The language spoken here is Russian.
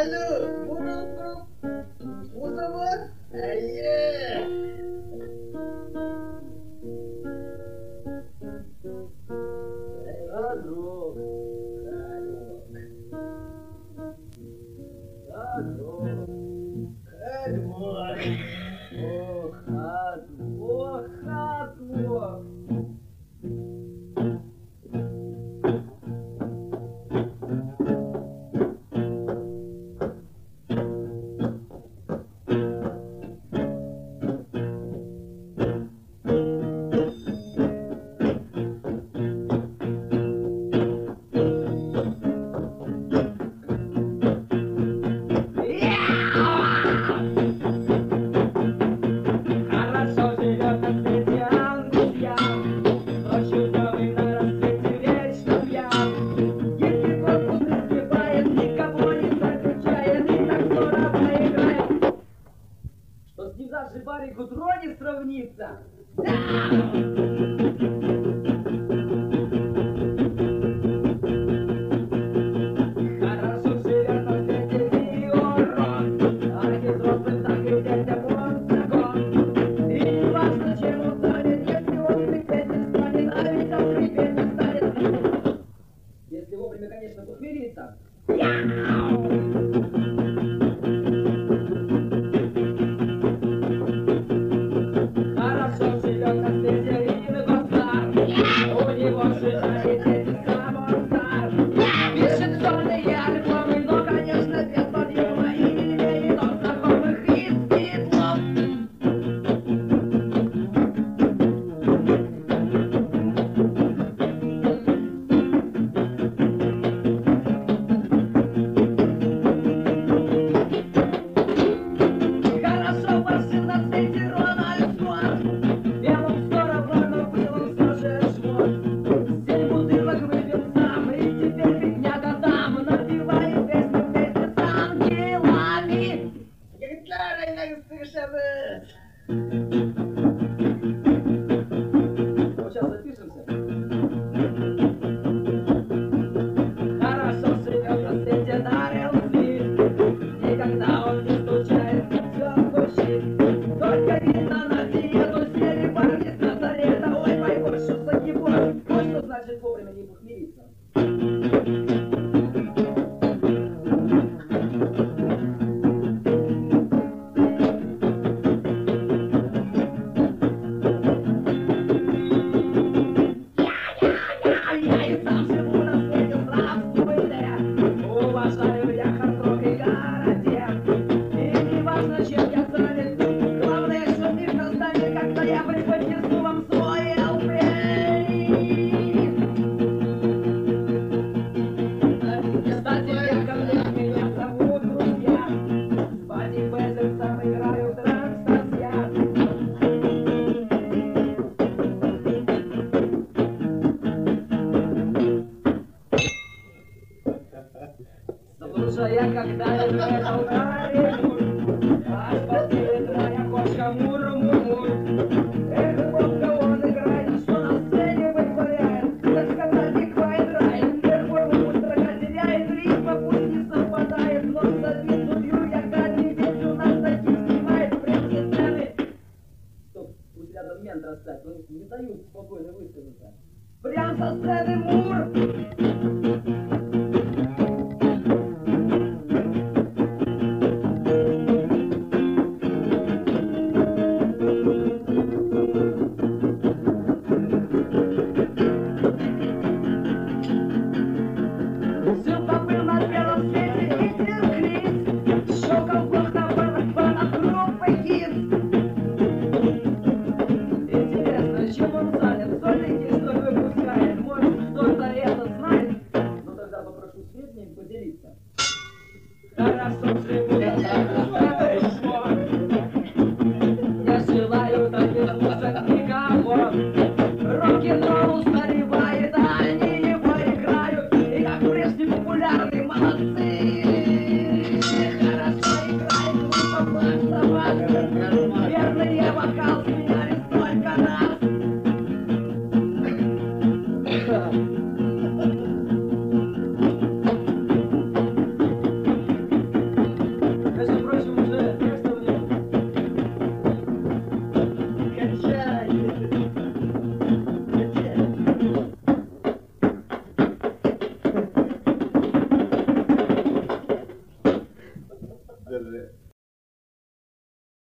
Алло, Бузова? Ходок. Даже Барри Гудро не сравнится. Хорошо живет на свете Виорон, а не взрослым так и детям он закон. И не важно, чем он станет, если он скрипеть не станет, а ведь он скрипеть не станет. Если вовремя, конечно, похмелиться. Вот сейчас запишемся. Хорошо живет на свете Даррел Смит. Никогда он не стучается, все звучит. Только видно на диету сели парни с Назарета. Ой, мой боже, что за гибор. Вот что значит вовремя не похмелиться. Слушай, я когда играл на аж подъездная кошка мур-мур-мур. Эх, ловко он играет, что на сцене вытворяет, так сказать, не квайдрайт. Эх, форму строка теряет, ритма пусть не совпадает, но завидую я каждый день, у нас таких снимает прям со сцены. Стоп, пусть рядом мент растает, он не дают спокойно высказаться. Прям со сцены Мур! Хорошо живу, я желаю таких музык никого. Рок-н-ролл устаревает, а они его играют, и как прежде популярны, молодцы. Хорошо играет группа Black Sabbath.